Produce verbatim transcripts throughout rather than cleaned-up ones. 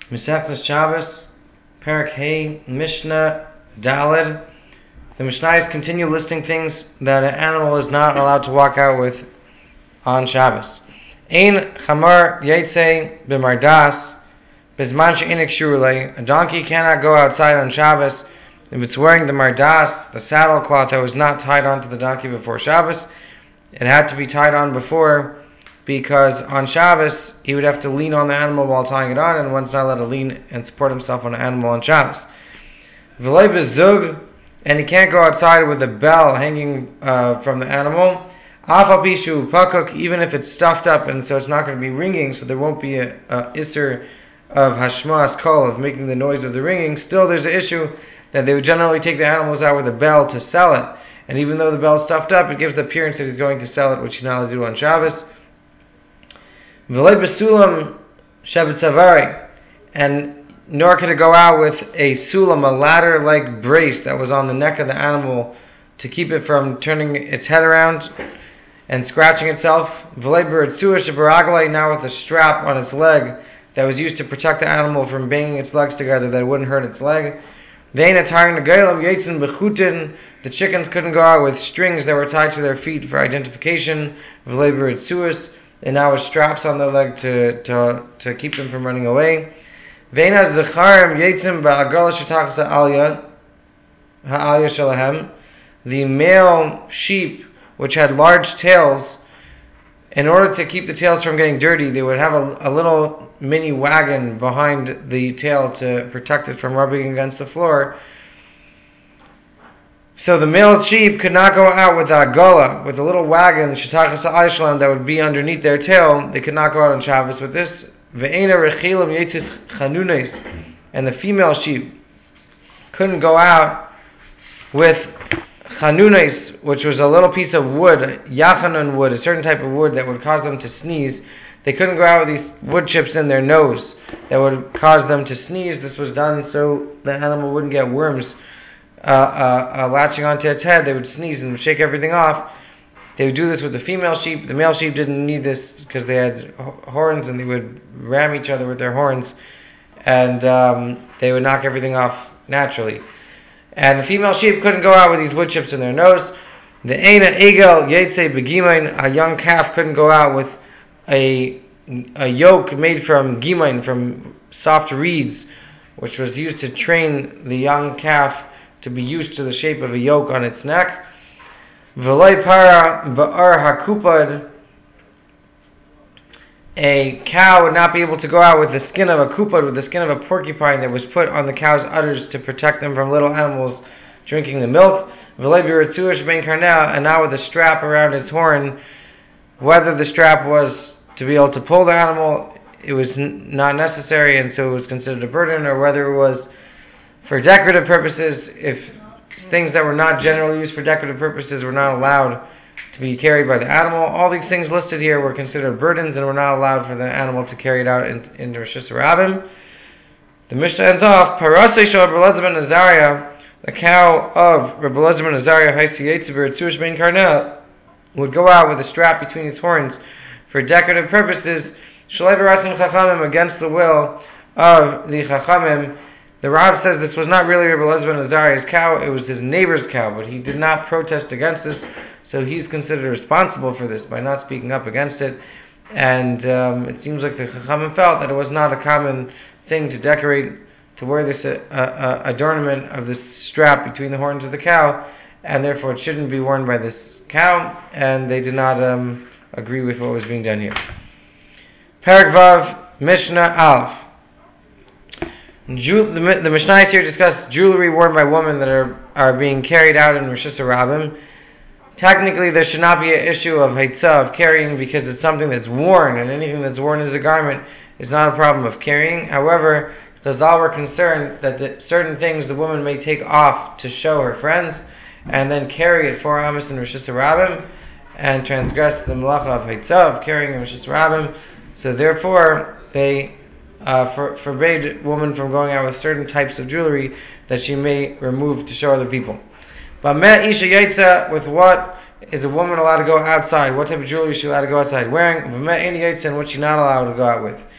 Masechtas Shabbos, Perek Hey, Mishnah Daled. The Mishnayos continue listing things that an animal is not allowed to walk out with on Shabbos. Ein chamar yetze b'mardas bizman she'enik shurulei. A donkey cannot go outside on Shabbos if it's wearing the mardas, the saddle cloth that was not tied onto the donkey before Shabbos. It had to be tied on before, because on Shabbos he would have to lean on the animal while tying it on, and one's not allowed to lean and support himself on an animal on Shabbos. V'lei b'zug, and he can't go outside with a bell hanging uh, from the animal. Afal pishu pakuk, even if it's stuffed up and so it's not going to be ringing, so there won't be a, a isser of hashmas kol, of making the noise of the ringing. Still, there's an issue that they would generally take the animals out with a bell to sell it, and even though the bell's stuffed up, it gives the appearance that he's going to sell it, which he's not allowed to do on Shabbos. V'lei b'sulam shebet savari, and nor could it go out with a sulam, a ladder-like brace that was on the neck of the animal to keep it from turning its head around and scratching itself. V'lei b'ritzua shebaraglei, now with a strap on its leg that was used to protect the animal from banging its legs together that it wouldn't hurt its leg. Ve'ein atar negelim yetzin b'chutin, the chickens couldn't go out with strings that were tied to their feet for identification. V'lei b'ritzuas, and now with straps on their leg to, to, to keep them from running away. Ve'ein zacharim yetzin ba'agala shetachas ha'alya ha'alya shalahem, the male sheep which had large tails, in order to keep the tails from getting dirty, they would have a, a little mini wagon behind the tail to protect it from rubbing against the floor. So the male sheep could not go out with a agala, with a little wagon, shetachas ha'ayshlam, that would be underneath their tail. They could not go out on Shabbos with this. Ve'ena rechilim yetzis chanunes, and the female sheep couldn't go out with chanunes, which was a little piece of wood, yachanan wood, a certain type of wood that would cause them to sneeze. They couldn't go out with these wood chips in their nose that would cause them to sneeze. This was done so the animal wouldn't get worms uh, uh, uh, latching onto its head. They would sneeze and shake everything off. They would do this with the female sheep. The male sheep didn't need this because they had horns and they would ram each other with their horns, and um, they would knock everything off naturally. And the female sheep couldn't go out with these wood chips in their nose. The Eina Egel Yetze Begimain, a young calf couldn't go out with a a yoke made from gimain, from soft reeds, which was used to train the young calf to be used to the shape of a yoke on its neck. V'lei para ba'ar hakupad, a cow would not be able to go out with the skin of a kupad, with the skin of a porcupine that was put on the cow's udders to protect them from little animals drinking the milk. V'lei b'ritzuah ben karnel, and now with a strap around its horn, whether the strap was to be able to pull the animal, it was n- not necessary, and so it was considered a burden, or whether it was for decorative purposes, if things that were not generally used for decorative purposes were not allowed to be carried by the animal. All these things listed here were considered burdens and were not allowed for the animal to carry it out in, in Rosh Hashanah. The Mishnah ends off, Parasei shel Rabbi Elazar ben Azariah, the cow of Rabbi Elazar ben Azariah, Haisi Yetze b'ritzuah ben karnel, would go out with a strap between its horns for decorative purposes, Shalei b'rasim chachamim, against the will of the chachamim. The Rav says this was not really Rabbi Elazar ben Azariah's cow, it was his neighbor's cow, but he did not protest against this, so he's considered responsible for this by not speaking up against it. And um, it seems like the chachamim felt that it was not a common thing to decorate, to wear this uh, uh, adornment of this strap between the horns of the cow, and therefore it shouldn't be worn by this cow, and they did not um, agree with what was being done here. Perek Vav, Mishnah Aleph. Ju- the, the Mishnayos here discuss jewelry worn by women that are, are being carried out in Rosh Hashanah. Technically, there should not be an issue of haitzah, of carrying, because it's something that's worn, and anything that's worn as a garment is not a problem of carrying. However, Chazal were concerned that the, certain things the woman may take off to show her friends, and then carry it for Amos and Rosh Hashanah, and transgress the malacha of haitzah, of carrying in Rosh Hashanah. So therefore, they uh, for, forbade woman from going out with certain types of jewelry that she may remove to show other people. But me isha yaitza, with what is a woman allowed to go outside? What type of jewelry is she allowed to go outside wearing? But me any yaitza, and what she's not allowed to go out with.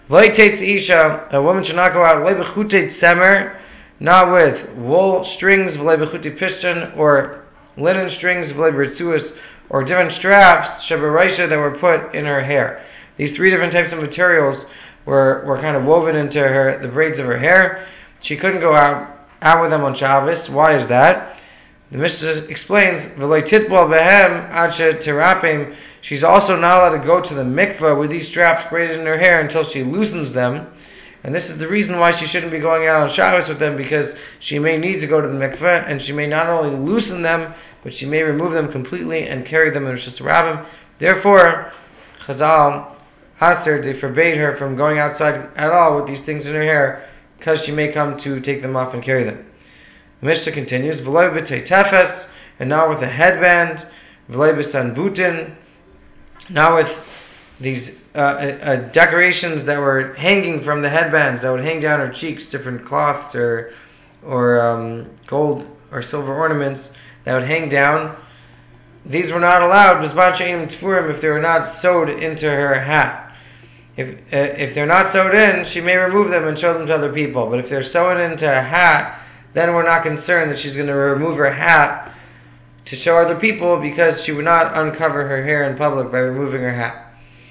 V'loiteitz isha, a woman should not go out v'loi b'chutei tzemer, not with wool strings, v'loi b'chutei pishtan, or linen strings, v'loi b'ritzuas, or different straps, sheberaisha, that were put in her hair. These three different types of materials were, were kind of woven into her, the braids of her hair. She couldn't go out, out with them on Shabbos. Why is that? The Mishnah explains, v'loi titbol behem adshe terapim. She's also not allowed to go to the mikveh with these straps braided in her hair until she loosens them. And this is the reason why she shouldn't be going out on Shabbos with them, because she may need to go to the mikveh, and she may not only loosen them, but she may remove them completely and carry them in Rishus Rabbim. Therefore, Chazal, Aser, they forbade her from going outside at all with these things in her hair, because she may come to take them off and carry them. The Mishnah continues, V'loi b'tei tefes, and not with a headband, V'loi b'sanbutin, not with these uh, uh, decorations that were hanging from the headbands that would hang down her cheeks, different cloths or or um, gold or silver ornaments that would hang down. These were not allowed, b'zman she'enim tfurim, if they were not sewed into her hat. If uh, if they're not sewed in, she may remove them and show them to other people. But if they're sewn into a hat, then we're not concerned that she's going to remove her hat to show other people, because she would not uncover her hair in public by removing her hat.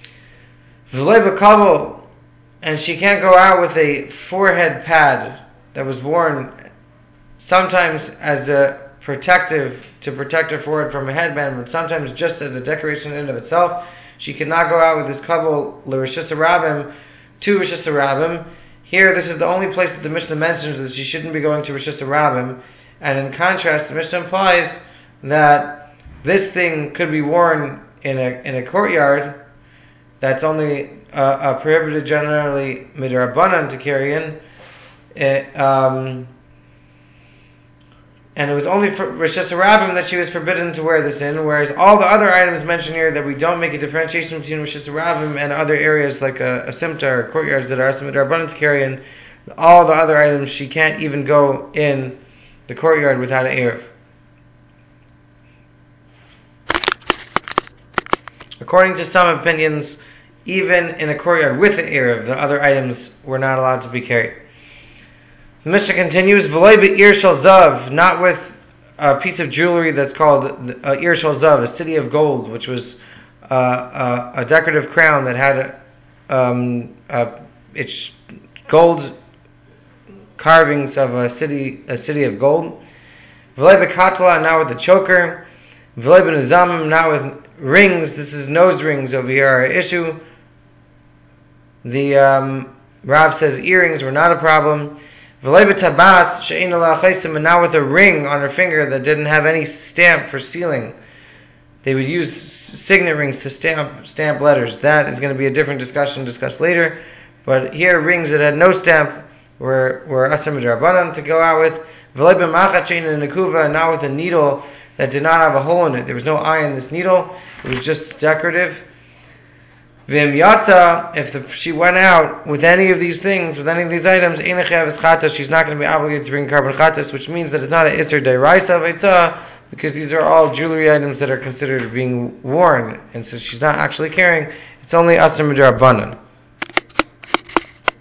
V'loi b'kabel, and she can't go out with a forehead pad that was worn sometimes as a protective, to protect her forehead from a headband, but sometimes just as a decoration in and of itself. She cannot go out with this kabel l'Rishus Rabbim to Rishus Rabbim. Here, this is the only place that the Mishnah mentions that she shouldn't be going to Rishus Rabbim, and in contrast, the Mishnah implies that this thing could be worn in a in a courtyard that's only uh, uh, prohibited generally midrabanan to carry in, it, um, and it was only for Rishus Rabbim that she was forbidden to wear this in, whereas all the other items mentioned here that we don't make a differentiation between Rishus Rabbim and other areas like a, a simta or courtyards that are midrabanan to carry in, all the other items she can't even go in the courtyard without an eruv. According to some opinions, even in a courtyard with an eruv, the other items were not allowed to be carried. The Mishnah continues, V'loi be'ir shel zav, not with a piece of jewelry that's called uh, ir shel zav, a city of gold, which was uh, a, a decorative crown that had um, uh, its gold carvings of a city, a city of gold. V'loi be'katla, not with a choker. V'loi be'nizamim, not with rings. This is nose rings over here, our issue. The um, Rav says earrings were not a problem. V'loi b'tabas she'ein ala chaysim, and not with a ring on her finger that didn't have any stamp for sealing. They would use signet rings to stamp stamp letters. That is going to be a different discussion discussed later. But here, rings that had no stamp were were asar midrabanan to go out with. V'loi b'machat she'ein nekuva, and not with a needle that did not have a hole in it. There was no eye in this needle. It was just decorative. V'im yatsa, if the, she went out with any of these things, with any of these items, ein chayav chatas, she's not going to be obligated to bring carbon chatas, which means that it's not an iser deraisa v'etzah, because these are all jewelry items that are considered being worn, and so she's not actually carrying. It's only asar midrabanan.